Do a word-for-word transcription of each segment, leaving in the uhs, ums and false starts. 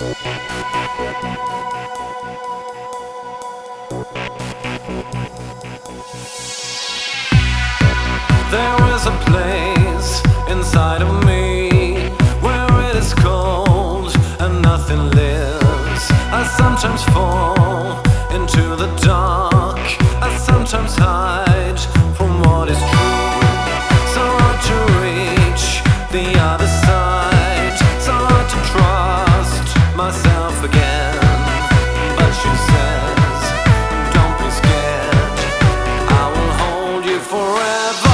There is a place inside of me where it is cold and nothing lives. I sometimes fall into the dark. I sometimes hide from what is true. So hard to reach the other side. So hard to trust myself again. But she says, don't be scared. I will hold you forever.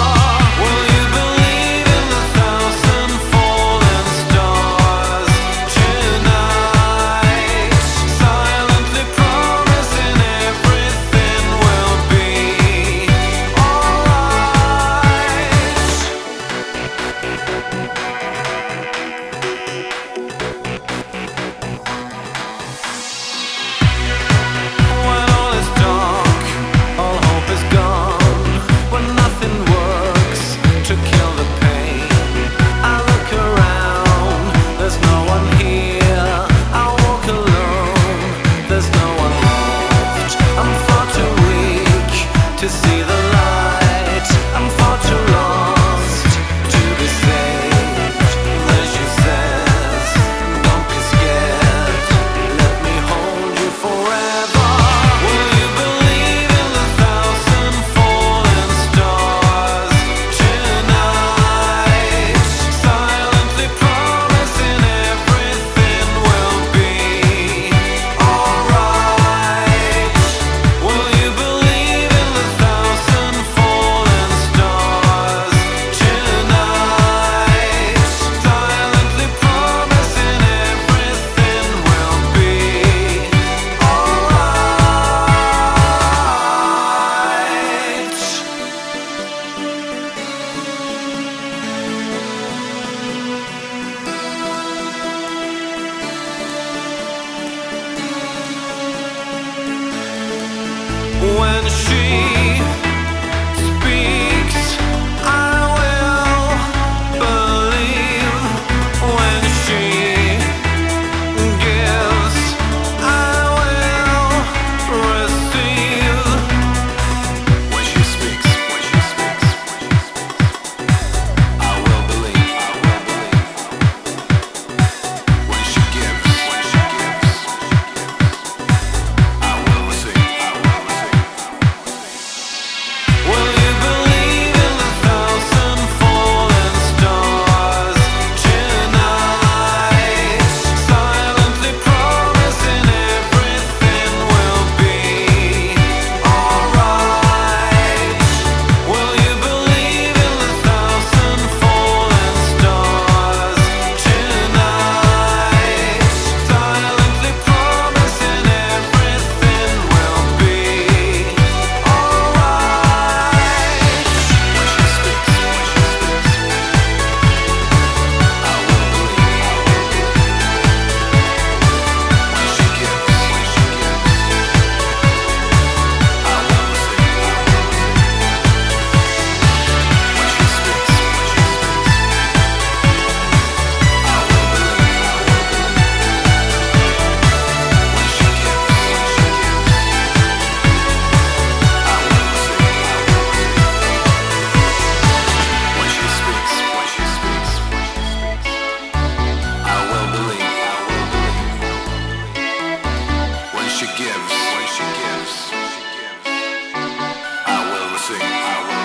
When she speaks, I will believe. When she gives, I will receive. When she speaks, when she speaks, when she speaks, I will believe. I will believe. When she gives, when she gives, I will receive. I will receive. Will you believe in the thousand fallen stars tonight? Silently promising everything will be alright. Will you believe in the thousand fallen stars tonight? Silently promising everything will be alright. When she speaks, when she speaks, I will believe. When she gives, when she gives, I will receive. When she speaks, when she speaks, I will believe. When she gives, when she gives, I will receive. When she speaks, when she speaks, when she speaks, I will believe. I will believe. When she gives, when she gives, I will receive. I will